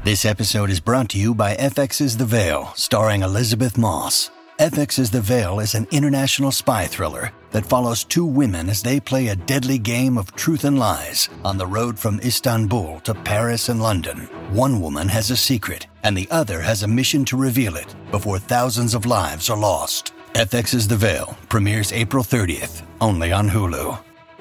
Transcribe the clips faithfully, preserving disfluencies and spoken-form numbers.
This episode is brought to you by F X's The Veil, starring Elizabeth Moss. F X's The Veil is an international spy thriller that follows two women as they play a deadly game of truth and lies on the road from Istanbul to Paris and London. One woman has a secret, and the other has a mission to reveal it before thousands of lives are lost. F X's The Veil premieres April thirtieth, only on Hulu.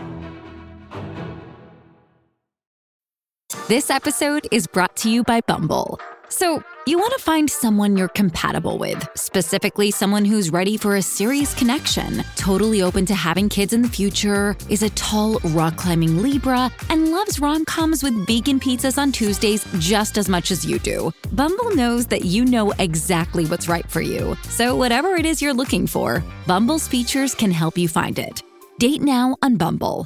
This episode is brought to you by Bumble. So, you want to find someone you're compatible with, specifically someone who's ready for a serious connection, totally open to having kids in the future, is a tall, rock-climbing Libra, and loves rom-coms with vegan pizzas on Tuesdays just as much as you do. Bumble knows that you know exactly what's right for you. So whatever it is you're looking for, Bumble's features can help you find it. Date now on Bumble.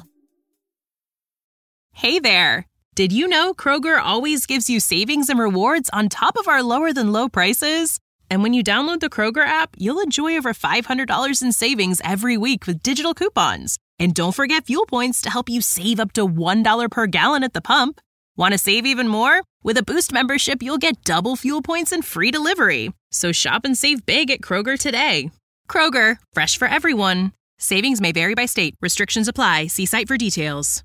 Hey there. Did you know Kroger always gives you savings and rewards on top of our lower-than-low prices? And when you download the Kroger app, you'll enjoy over five hundred dollars in savings every week with digital coupons. And don't forget fuel points to help you save up to one dollar per gallon at the pump. Want to save even more? With a Boost membership, you'll get double fuel points and free delivery. So shop and save big at Kroger today. Kroger, fresh for everyone. Savings may vary by state. Restrictions apply. See site for details.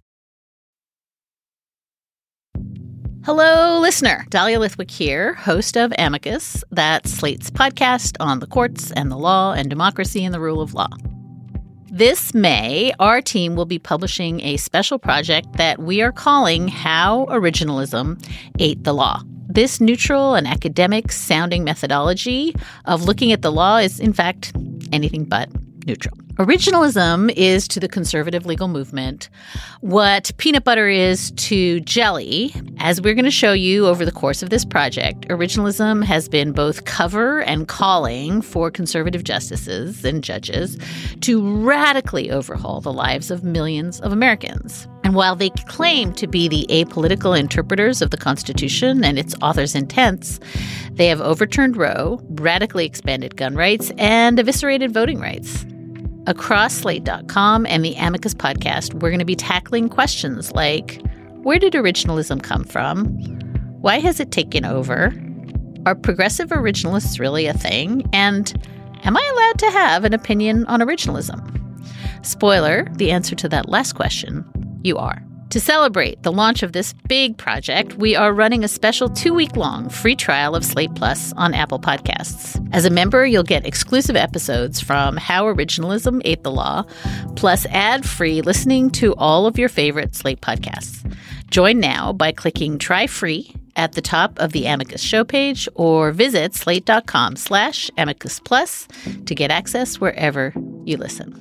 Hello, listener. Dahlia Lithwick here, host of Amicus, that's Slate's podcast on the courts and the law and democracy and the rule of law. This May, our team will be publishing a special project that we are calling How Originalism Ate the Law. This neutral and academic-sounding methodology of looking at the law is, in fact, anything but neutral. Originalism is to the conservative legal movement what peanut butter is to jelly. As we're going to show you over the course of this project, originalism has been both cover and calling for conservative justices and judges to radically overhaul the lives of millions of Americans. And while they claim to be the apolitical interpreters of the Constitution and its author's intents, they have overturned Roe, radically expanded gun rights, and eviscerated voting rights. Across Slate dot com and the Amicus podcast, we're going to be tackling questions like, where did originalism come from? Why has it taken over? Are progressive originalists really a thing? And am I allowed to have an opinion on originalism? Spoiler, the answer to that last question, you are. To celebrate the launch of this big project, we are running a special two-week-long free trial of Slate Plus on Apple Podcasts. As a member, you'll get exclusive episodes from How Originalism Ate the Law, plus ad-free listening to all of your favorite Slate podcasts. Join now by clicking Try Free at the top of the Amicus show page or visit slate.com slash Amicus Plus to get access wherever you listen.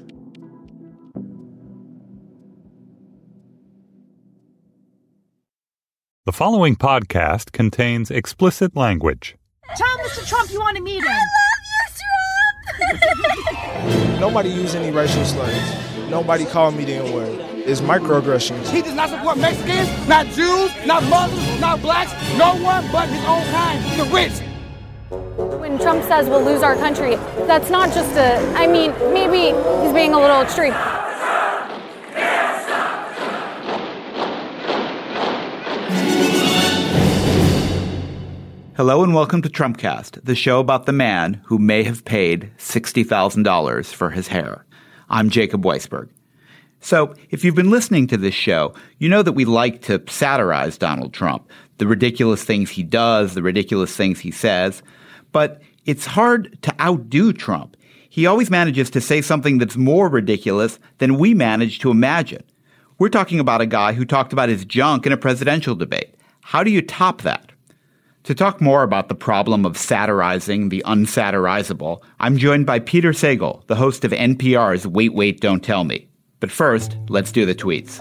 The following podcast contains explicit language. Tell Mister Trump you want to meet him. I love you, Trump! Nobody used any racial slurs. Nobody called me the N-word. It's microaggressions. He does not support Mexicans, not Jews, not Muslims, not blacks, no one but his own kind, the rich. When Trump says we'll lose our country, that's not just a, I mean, maybe he's being a little extreme. Hello and welcome to Trumpcast, the show about the man who may have paid sixty thousand dollars for his hair. I'm Jacob Weisberg. So, if you've been listening to this show, you know that we like to satirize Donald Trump, the ridiculous things he does, the ridiculous things he says. But it's hard to outdo Trump. He always manages to say something that's more ridiculous than we manage to imagine. We're talking about a guy who talked about his junk in a presidential debate. How do you top that? To talk more about the problem of satirizing the unsatirizable, I'm joined by Peter Sagal, the host of N P R's Wait, Wait, Don't Tell Me. But first, let's do the tweets.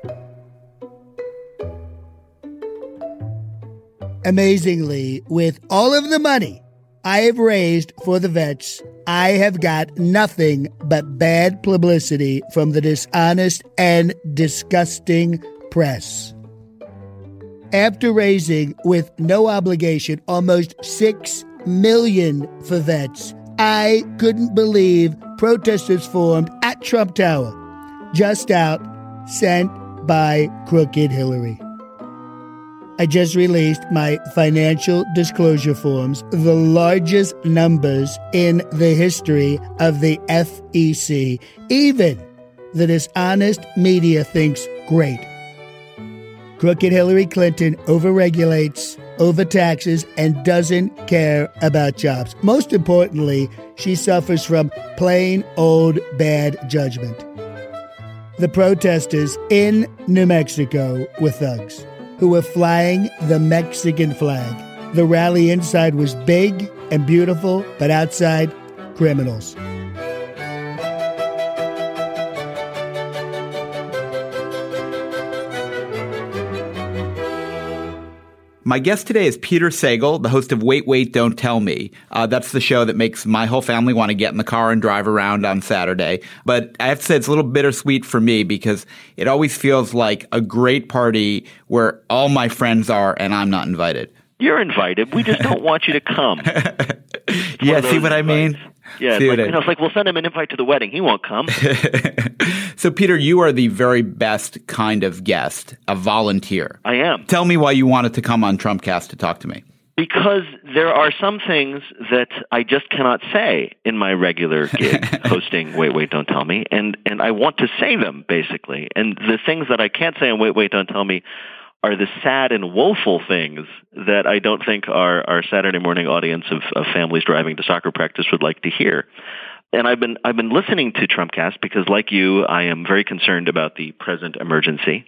Amazingly, with all of the money I have raised for the vets, I have got nothing but bad publicity from the dishonest and disgusting press. After raising, with no obligation, almost six million dollars for vets, I couldn't believe protesters formed at Trump Tower, just out, sent by Crooked Hillary. I just released my financial disclosure forms, the largest numbers in the history of the F E C. Even the dishonest media thinks great. Crooked Hillary Clinton overregulates, overtaxes, and doesn't care about jobs. Most importantly, she suffers from plain old bad judgment. The protesters in New Mexico were thugs who were flying the Mexican flag. The rally inside was big and beautiful, but outside, criminals. My guest today is Peter Sagal, the host of Wait, Wait, Don't Tell Me. Uh, that's the show that makes my whole family want to get in the car and drive around on Saturday. But I have to say it's a little bittersweet for me because it always feels like a great party where all my friends are and I'm not invited. You're invited. We just don't want you to come. Yeah, see what I mean? Yeah, see like, I... you know, it's like we'll send him an invite to the wedding. He won't come. So, Peter, you are the very best kind of guest, a volunteer. I am. Tell me why you wanted to come on Trumpcast to talk to me. Because there are some things that I just cannot say in my regular gig hosting Wait, Wait, Don't Tell Me, and, and I want to say them, basically. And the things that I can't say on Wait, Wait, Don't Tell Me are the sad and woeful things that I don't think our, our Saturday morning audience of, of families driving to soccer practice would like to hear. And I've been I've been listening to Trumpcast because, like you, I am very concerned about the present emergency.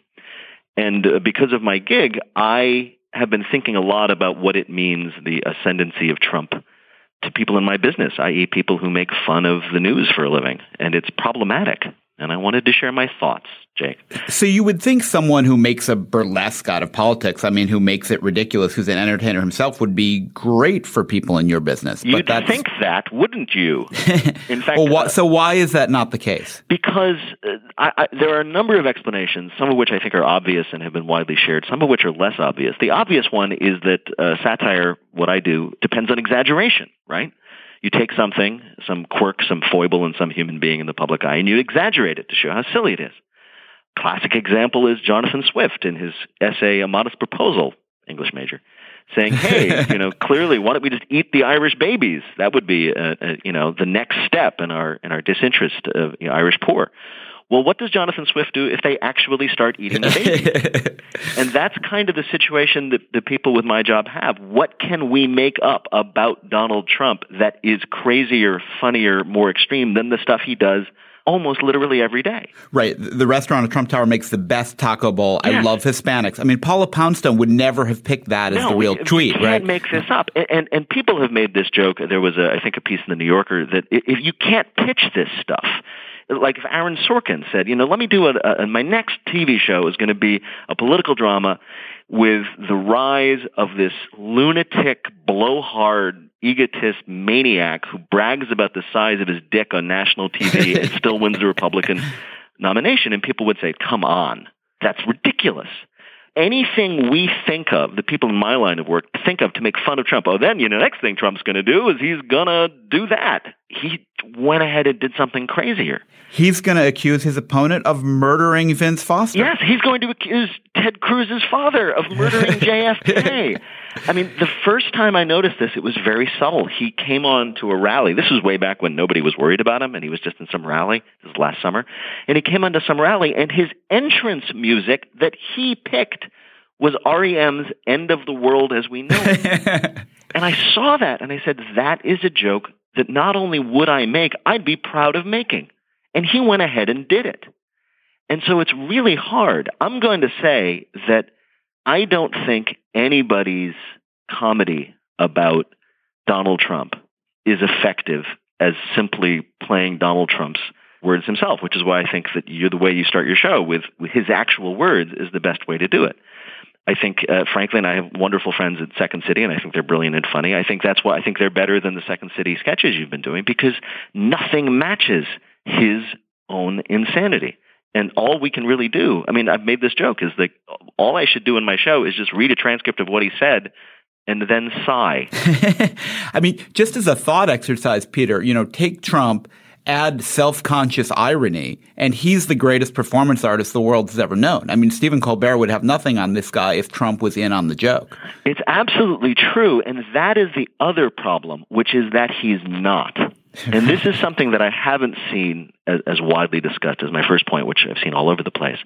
And uh, because of my gig, I have been thinking a lot about what it means, the ascendancy of Trump, to people in my business, that is people who make fun of the news for a living. And it's problematic. And I wanted to share my thoughts, Jake. So you would think someone who makes a burlesque out of politics, I mean, who makes it ridiculous, who's an entertainer himself, would be great for people in your business. You'd but that's... think that, wouldn't you? In fact, well, wh- so why is that not the case? Because uh, I, I, there are a number of explanations, some of which I think are obvious and have been widely shared, some of which are less obvious. The obvious one is that uh, satire, what I do, depends on exaggeration, right? You take something, some quirk, some foible in some human being in the public eye, and you exaggerate it to show how silly it is. Classic example is Jonathan Swift in his essay, A Modest Proposal, English major, saying, hey, you know, clearly, why don't we just eat the Irish babies? That would be, uh, uh, you know, the next step in our in our disinterest of you know, Irish poor. Well, what does Jonathan Swift do if they actually start eating the babies? And that's kind of the situation that the people with my job have. What can we make up about Donald Trump that is crazier, funnier, more extreme than the stuff he does almost literally every day? Right. The restaurant at Trump Tower makes the best taco bowl. Yeah. I love Hispanics. I mean, Paula Poundstone would never have picked that as no, the real you, tweet, you can't right? make this up. And, and and people have made this joke. There was, a, I think, a piece in the New Yorker that if you can't pitch this stuff, like if Aaron Sorkin said, you know, let me do a, a my next T V show is going to be a political drama with the rise of this lunatic, blowhard, egotist maniac who brags about the size of his dick on national T V and still wins the Republican nomination. And people would say, come on, that's ridiculous. Anything we think of, the people in my line of work think of to make fun of Trump, oh, then, you know, next thing Trump's going to do is he's going to do that. He went ahead and did something crazier. He's going to accuse his opponent of murdering Vince Foster. Yes, he's going to accuse Ted Cruz's father of murdering J F K. I mean, the first time I noticed this, it was very subtle. He came on to a rally. This was way back when nobody was worried about him, and he was just in some rally. This was last summer. And he came onto some rally, and his entrance music that he picked was R E M's End of the World as We Know It. And I saw that, and I said, that is a joke that not only would I make, I'd be proud of making. And he went ahead and did it. And so it's really hard. I'm going to say that I don't think anybody's comedy about Donald Trump is effective as simply playing Donald Trump's words himself, which is why I think that you're the way you start your show with, with his actual words is the best way to do it. I think, uh, frankly, and I have wonderful friends at Second City, and I think they're brilliant and funny. I think that's why I think they're better than the Second City sketches you've been doing because nothing matches his own insanity. And all we can really do, I mean, I've made this joke, is that all I should do in my show is just read a transcript of what he said and then sigh. I mean, just as a thought exercise, Peter, you know, take Trump add self-conscious irony, and he's the greatest performance artist the world has ever known. I mean, Stephen Colbert would have nothing on this guy if Trump was in on the joke. It's absolutely true, and that is the other problem, which is that he's not. And this is something that I haven't seen as, as widely discussed as my first point, which I've seen all over the place.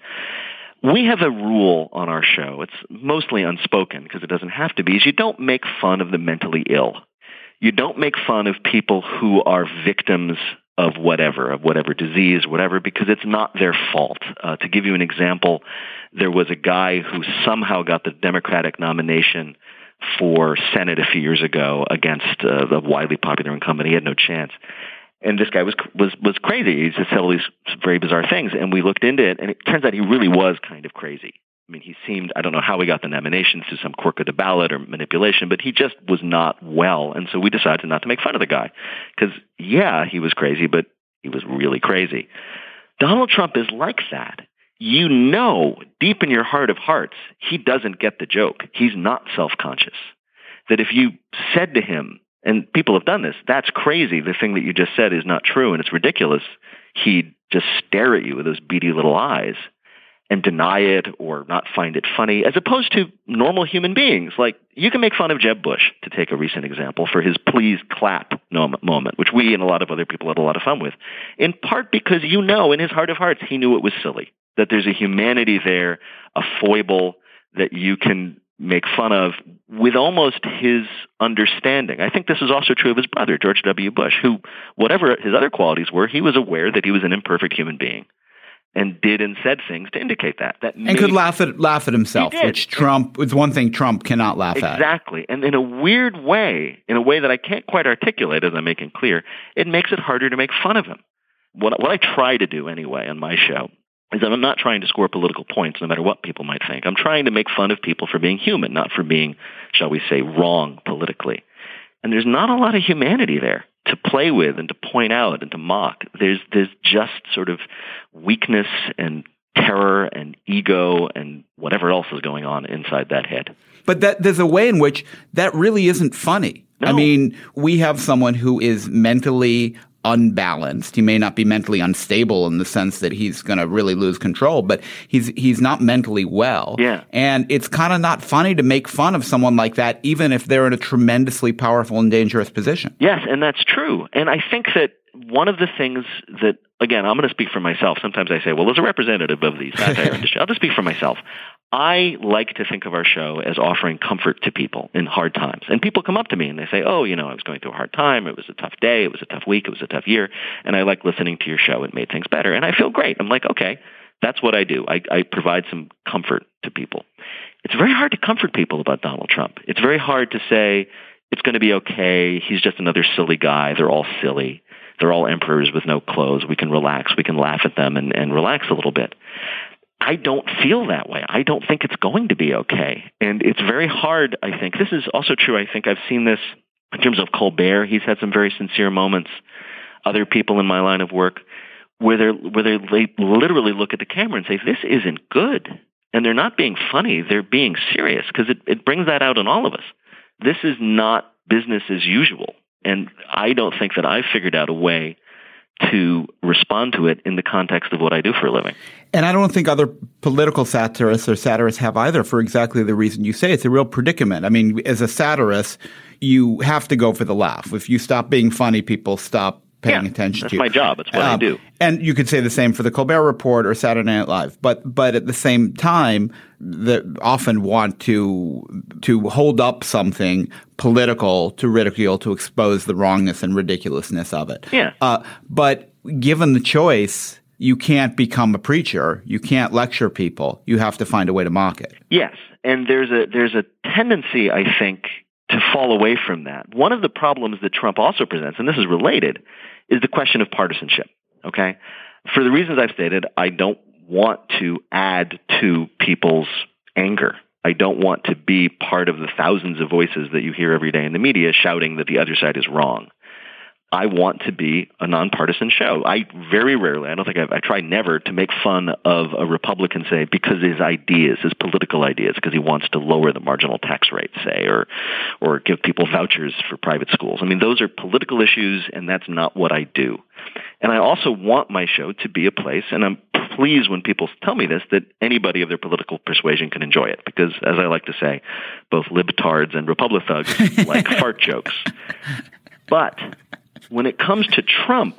We have a rule on our show. It's mostly unspoken because it doesn't have to be, is you don't make fun of the mentally ill. You don't make fun of people who are victims of whatever, of whatever disease, whatever, because it's not their fault. Uh, to give you an example, there was a guy who somehow got the Democratic nomination for Senate a few years ago against uh, the widely popular incumbent. He had no chance. And this guy was was was crazy. He just said all these very bizarre things. And we looked into it, and it turns out he really was kind of crazy. I mean, he seemed, I don't know how he got the nomination through some quirk of the ballot or manipulation, but he just was not well. And so we decided not to make fun of the guy. Because, yeah, he was crazy, but he was really crazy. Donald Trump is like that. You know, deep in your heart of hearts, he doesn't get the joke. He's not self-conscious. That if you said to him, and people have done this, that's crazy, the thing that you just said is not true and it's ridiculous, he'd just stare at you with those beady little eyes and deny it or not find it funny, as opposed to normal human beings. Like, you can make fun of Jeb Bush, to take a recent example, for his please clap moment, which we and a lot of other people had a lot of fun with, in part because you know in his heart of hearts he knew it was silly, that there's a humanity there, a foible that you can make fun of with almost his understanding. I think this is also true of his brother, George W. Bush, who, whatever his other qualities were, he was aware that he was an imperfect human being and did and said things to indicate that. that and made, could laugh at laugh at himself, which Trump is one thing Trump cannot laugh exactly. at. Exactly. And in a weird way, in a way that I can't quite articulate as I'm making clear, it makes it harder to make fun of him. What, what I try to do anyway on my show is that I'm not trying to score political points no matter what people might think. I'm trying to make fun of people for being human, not for being, shall we say, wrong politically. And there's not a lot of humanity there to play with and to point out and to mock. There's there's just sort of weakness and terror and ego and whatever else is going on inside that head. But that there's a way in which that really isn't funny. No. I mean, we have someone who is mentally unbalanced. He may not be mentally unstable in the sense that he's going to really lose control, but he's he's not mentally well. Yeah. And it's kind of not funny to make fun of someone like that, even if they're in a tremendously powerful and dangerous position. Yes, and that's true. And I think that one of the things that, again, I'm going to speak for myself. Sometimes I say, well, as a representative of the satire industry, I'll just speak for myself. I like to think of our show as offering comfort to people in hard times. And people come up to me and they say, oh, you know, I was going through a hard time. It was a tough day. It was a tough week. It was a tough year. And I like listening to your show. It made things better. And I feel great. I'm like, okay, that's what I do. I, I provide some comfort to people. It's very hard to comfort people about Donald Trump. It's very hard to say, it's going to be okay. He's just another silly guy. They're all silly. They're all emperors with no clothes. We can relax. We can laugh at them and, and relax a little bit. I don't feel that way. I don't think it's going to be okay. And it's very hard, I think. This is also true. I think I've seen this in terms of Colbert. He's had some very sincere moments. Other people in my line of work where, they're, where they literally look at the camera and say, this isn't good. And they're not being funny. They're being serious because it, it brings that out in all of us. This is not business as usual. And I don't think that I've figured out a way to respond to it in the context of what I do for a living. And I don't think other political satirists or satirists have either, for exactly the reason you say. It's a real predicament. I mean, as a satirist, you have to go for the laugh. If you stop being funny, people stop paying yeah, attention that's to you. That's my job. It's what um, I do. And you could say the same for the Colbert Report or Saturday Night Live. But but at the same time, they often want to to hold up something political to ridicule, to expose the wrongness and ridiculousness of it. Yeah. Uh, but given the choice, you can't become a preacher. You can't lecture people. You have to find a way to mock it. Yes. And there's a there's a tendency, I think, to fall away from that. One of the problems that Trump also presents, and this is related, is the question of partisanship. Okay? For the reasons I've stated, I don't want to add to people's anger. I don't want to be part of the thousands of voices that you hear every day in the media shouting that the other side is wrong. I want to be a nonpartisan show. I very rarely, I don't think I've, I try never to make fun of a Republican, say, because his ideas, his political ideas, because he wants to lower the marginal tax rate, say, or or give people vouchers for private schools. I mean, those are political issues, and that's not what I do. And I also want my show to be a place, and I'm pleased when people tell me this, that anybody of their political persuasion can enjoy it. Because, as I like to say, both libtards and Republic thugs like fart jokes. But when it comes to Trump,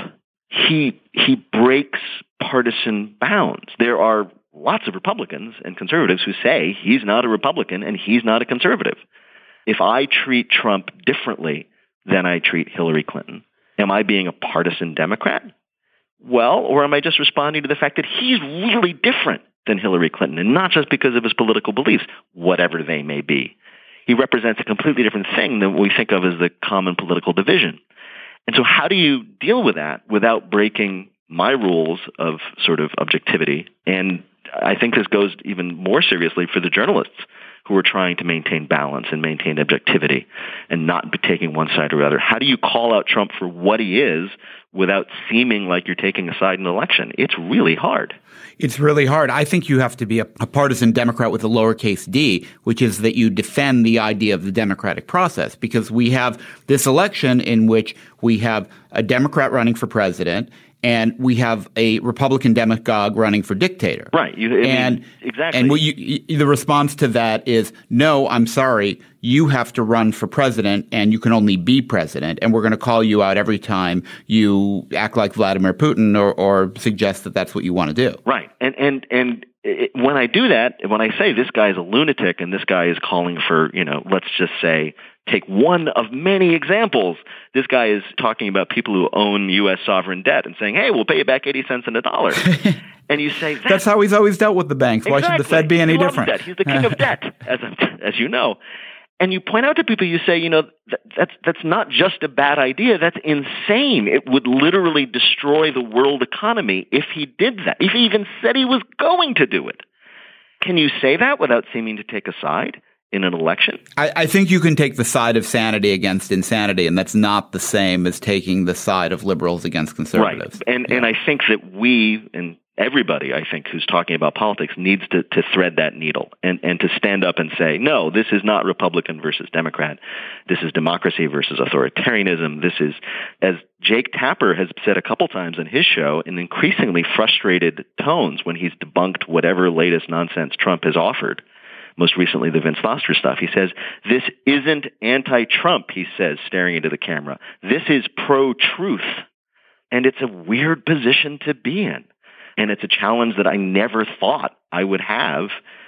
he he breaks partisan bounds. There are lots of Republicans and conservatives who say he's not a Republican and he's not a conservative. If I treat Trump differently than I treat Hillary Clinton, am I being a partisan Democrat? Well, or am I just responding to the fact that he's really different than Hillary Clinton, and not just because of his political beliefs, whatever they may be. He represents a completely different thing than what we think of as the common political division. And so how do you deal with that without breaking my rules of sort of objectivity? And I think this goes even more seriously for the journalists who are trying to maintain balance and maintain objectivity and not be taking one side or the other. How do you call out Trump for what he is without seeming like you're taking a side in an election? It's really hard. It's really hard. I think you have to be a, a partisan Democrat with a lowercase d, which is that you defend the idea of the democratic process, because we have this election in which we have a Democrat running for president and we have a Republican demagogue running for dictator. Right. You, I and mean, exactly. And what you, you, the response to that is, no, I'm sorry, you have to run for president and you can only be president, and we're going to call you out every time you act like Vladimir Putin or, or suggest that that's what you want to do. Right. And and and it, when I do that, when I say this guy is a lunatic and this guy is calling for, you know, let's just say, take one of many examples. This guy is talking about people who own U S sovereign debt and saying, hey, we'll pay you back eighty cents in a dollar. And you say, that's, that's how he's always dealt with the banks. Why exactly. should the Fed be any he different? Debt. He's the king of debt, as as you know. And you point out to people, you say, you know, that, that's that's not just a bad idea. That's insane. It would literally destroy the world economy if he did that, if he even said he was going to do it. Can you say that without seeming to take a side in an election? I, I think you can take the side of sanity against insanity, and that's not the same as taking the side of liberals against conservatives. Right. And yeah. and I think that we and everybody, I think, who's talking about politics needs to, to thread that needle and, and to stand up and say, no, this is not Republican versus Democrat. This is democracy versus authoritarianism. This is, as Jake Tapper has said a couple times on his show, in increasingly frustrated tones when he's debunked whatever latest nonsense Trump has offered. Most recently, the Vince Foster stuff. He says, this isn't anti-Trump, he says, staring into the camera. This is pro-truth. And it's a weird position to be in. And it's a challenge that I never thought I would have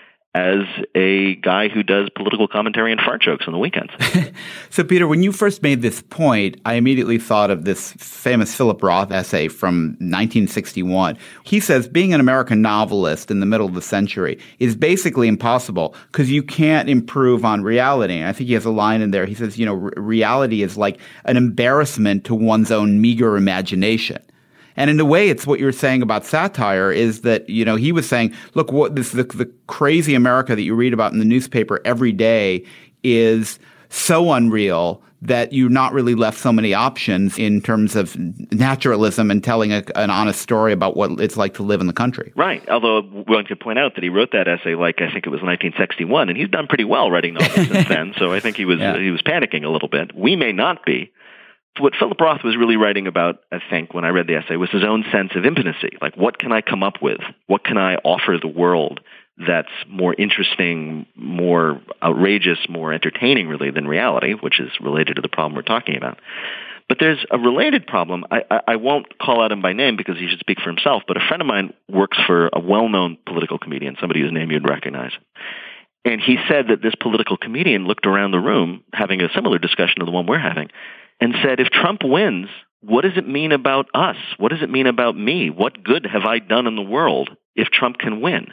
as a guy who does political commentary and fart jokes on the weekends. So, Peter, when you first made this point, I immediately thought of this famous Philip Roth essay from nineteen sixty-one. He says being an American novelist in the middle of the century is basically impossible because you can't improve on reality. And I think he has a line in there. He says, you know, reality is like an embarrassment to one's own meager imagination. And in a way, it's what you're saying about satire is that, you know, he was saying, look, what this the, the crazy America that you read about in the newspaper every day is so unreal that you're not really left so many options in terms of naturalism and telling a, an honest story about what it's like to live in the country. Right. Although one could point out that he wrote that essay like I think it was nineteen sixty-one, and he's done pretty well writing novels since then. So I think he was yeah. he was panicking a little bit. We may not be. What Philip Roth was really writing about, I think, when I read the essay, was his own sense of impotency. Like, what can I come up with? What can I offer the world that's more interesting, more outrageous, more entertaining, really, than reality, which is related to the problem we're talking about. But there's a related problem. I, I, I won't call out him by name because he should speak for himself, but a friend of mine works for a well-known political comedian, somebody whose name you'd recognize. And he said that this political comedian looked around the room, having a similar discussion to the one we're having, and said, if Trump wins, what does it mean about us? What does it mean about me? What good have I done in the world if Trump can win?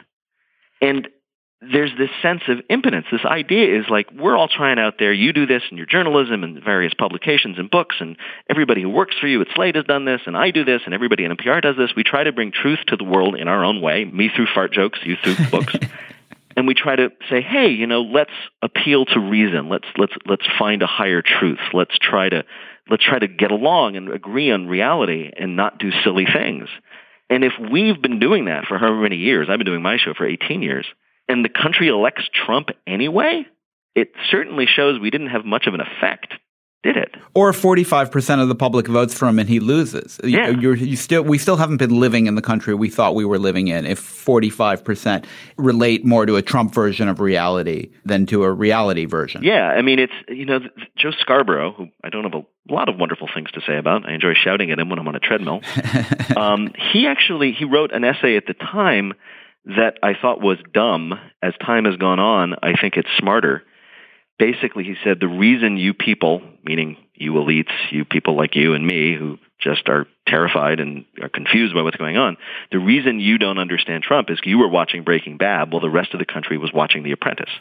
And there's this sense of impotence. This idea is like, we're all trying out there. You do this in your journalism and various publications and books, and everybody who works for you at Slate has done this, and I do this, and everybody in N P R does this. We try to bring truth to the world in our own way, me through fart jokes, you through books. And we try to say, hey, you know, let's appeal to reason. Let's let's let's find a higher truth. Let's try to let's try to get along and agree on reality and not do silly things. And if we've been doing that for however many years, I've been doing my show for eighteen years, and the country elects Trump anyway, it certainly shows we didn't have much of an effect, did it? Or forty-five percent of the public votes for him and he loses. Yeah. You're, you still, we still haven't been living in the country we thought we were living in if forty-five percent relate more to a Trump version of reality than to a reality version. Yeah, I mean, it's, you know, Joe Scarborough, who I don't have a lot of wonderful things to say about. I enjoy shouting at him when I'm on a treadmill. um, he actually, he wrote an essay at the time that I thought was dumb. As time has gone on, I think it's smarter. Basically, he said, the reason you people, meaning you elites, you people like you and me who just are terrified and are confused by what's going on, the reason you don't understand Trump is you were watching Breaking Bad while the rest of the country was watching The Apprentice.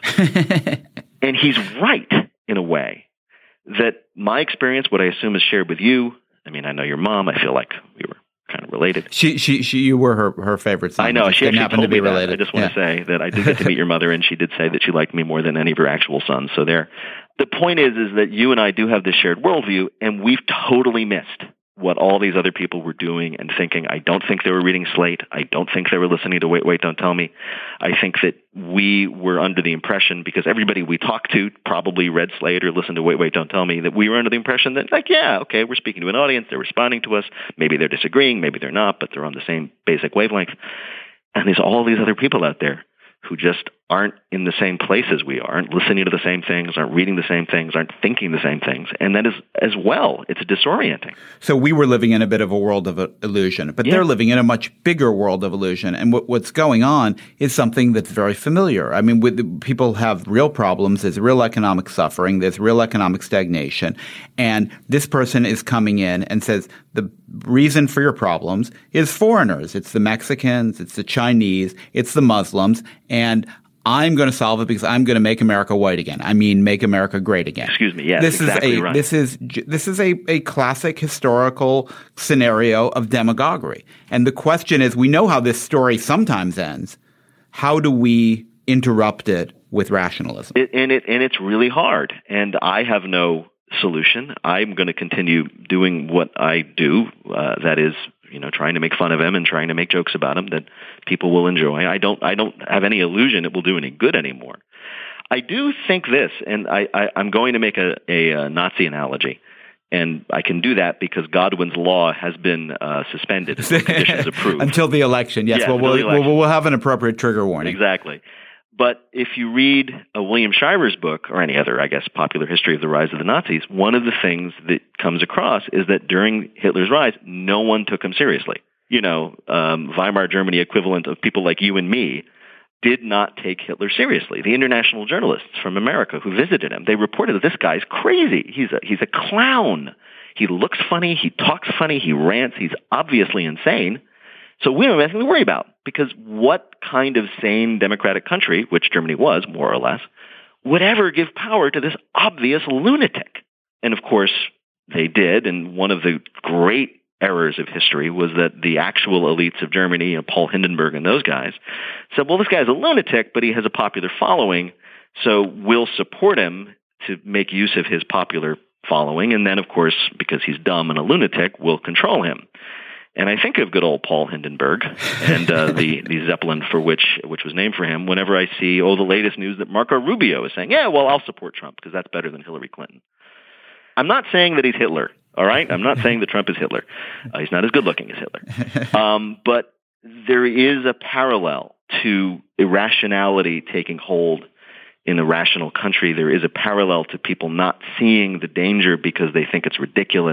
And he's right, in a way, that my experience, what I assume is shared with you, I mean, I know your mom, I feel like we were kind of related. She, she, she, you were her, her favorite son. I know. She actually happen told to be me related. That. I just want yeah. to say that I did get to meet your mother, and she did say that she liked me more than any of her actual sons. So there. The point is, is that you and I do have this shared worldview, and we've totally missed what all these other people were doing and thinking. I don't think they were reading Slate. I don't think they were listening to Wait, Wait, Don't Tell Me. I think that we were under the impression, because everybody we talked to probably read Slate or listened to Wait, Wait, Don't Tell Me, that we were under the impression that, like, yeah, okay, we're speaking to an audience. They're responding to us. Maybe they're disagreeing. Maybe they're not, but they're on the same basic wavelength. And there's all these other people out there who just aren't in the same place as we are, aren't listening to the same things, aren't reading the same things, aren't thinking the same things. And that is, as well, it's disorienting. So we were living in a bit of a world of illusion, but yeah. they're living in a much bigger world of illusion. And what, what's going on is something that's very familiar. I mean, with, people have real problems. There's real economic suffering. There's real economic stagnation. And this person is coming in and says, the reason for your problems is foreigners. It's the Mexicans. It's the Chinese. It's the Muslims. And I'm going to solve it because I'm going to make America white again. I mean, make America great again. Excuse me. Yes, this exactly is a, right. This is this is a, a classic historical scenario of demagoguery. And the question is, we know how this story sometimes ends. How do we interrupt it with rationalism? It, and it and it's really hard. And I have no solution. I'm going to continue doing what I do. Uh, that is, you know, trying to make fun of him and trying to make jokes about him that people will enjoy. I don't, I don't have any illusion it will do any good anymore. I do think this, and I, I, I'm going to make a, a, a Nazi analogy, and I can do that because Godwin's law has been uh, suspended until conditions approved. Until the election, yes. yes well, we'll, election. we'll, we'll have an appropriate trigger warning. Exactly. But if you read a William Shiver's book, or any other, I guess, popular history of the rise of the Nazis, one of the things that comes across is that during Hitler's rise, no one took him seriously. You know, um, Weimar Germany equivalent of people like you and me did not take Hitler seriously. The international journalists from America who visited him, they reported that this guy's crazy. He's a, he's a clown. He looks funny. He talks funny. He rants. He's obviously insane. So we don't have anything to worry about, because what kind of sane democratic country, which Germany was, more or less, would ever give power to this obvious lunatic? And of course, they did. And one of the great errors of history was that the actual elites of Germany, you know, Paul Hindenburg and those guys, said, well, this guy's a lunatic, but he has a popular following, so we'll support him to make use of his popular following. And then, of course, because he's dumb and a lunatic, we'll control him. And I think of good old Paul Hindenburg and uh, the, the Zeppelin for which which was named for him whenever I see, oh, the latest news that Marco Rubio is saying, yeah, well, I'll support Trump because that's better than Hillary Clinton. I'm not saying that he's Hitler, all right? I'm not saying that Trump is Hitler. Uh, he's not as good looking as Hitler. Um, but there is a parallel to irrationality taking hold in a rational country. There is a parallel to people not seeing the danger because they think it's ridiculous.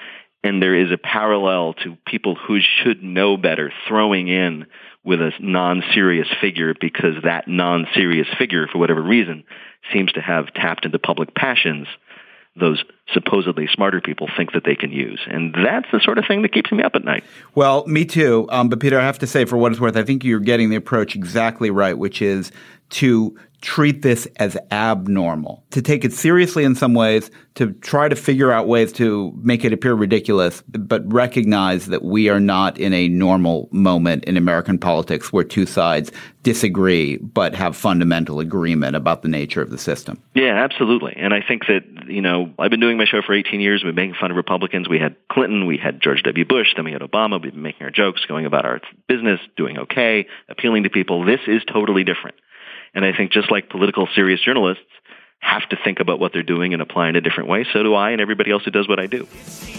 And there is a parallel to people who should know better throwing in with a non-serious figure because that non-serious figure, for whatever reason, seems to have tapped into public passions those supposedly smarter people think that they can use. And that's the sort of thing that keeps me up at night. Well, me too. Um, but Peter, I have to say, for what it's worth, I think you're getting the approach exactly right, which is to treat this as abnormal, to take it seriously in some ways, to try to figure out ways to make it appear ridiculous, but recognize that we are not in a normal moment in American politics where two sides disagree but have fundamental agreement about the nature of the system. Yeah, absolutely. And I think that, you know, I've been doing my show for eighteen years. We've been making fun of Republicans. We had Clinton, we had George W. Bush, then we had Obama. We've been making our jokes, going about our business, doing okay, appealing to people. This is totally different. And I think just like political serious journalists have to think about what they're doing and apply in a different way, so do I and everybody else who does what I do.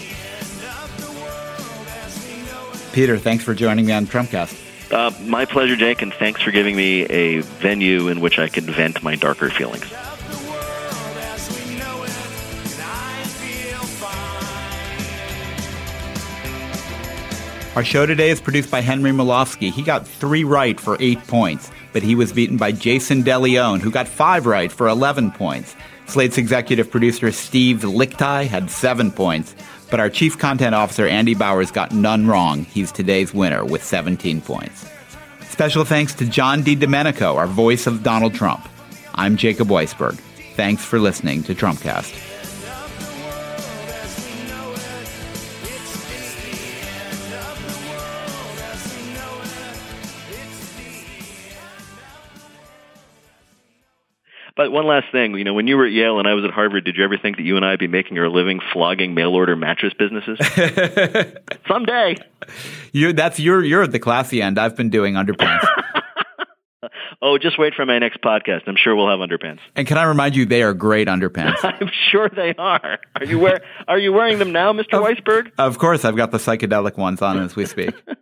Peter, thanks for joining me on Trumpcast. Uh, my pleasure, Jake, and thanks for giving me a venue in which I can vent my darker feelings. Our show today is produced by Henry Molofsky. He got three right for eight points, but he was beaten by Jason DeLeon, who got five right for eleven points. Slate's executive producer Steve Lichtai had seven points, but our chief content officer Andy Bowers got none wrong. He's today's winner with seventeen points. Special thanks to John DiDomenico, our voice of Donald Trump. I'm Jacob Weisberg. Thanks for listening to Trumpcast. But one last thing, you know, when you were at Yale and I was at Harvard, did you ever think that you and I would be making our living flogging mail-order mattress businesses? Someday. You, that's your, you're at the classy end. I've been doing underpants. Oh, just wait for my next podcast. I'm sure we'll have underpants. And can I remind you, they are great underpants. I'm sure they are. Are you wear, Are you wearing them now, Mister Of, Weisberg? Of course. I've got the psychedelic ones on as we speak.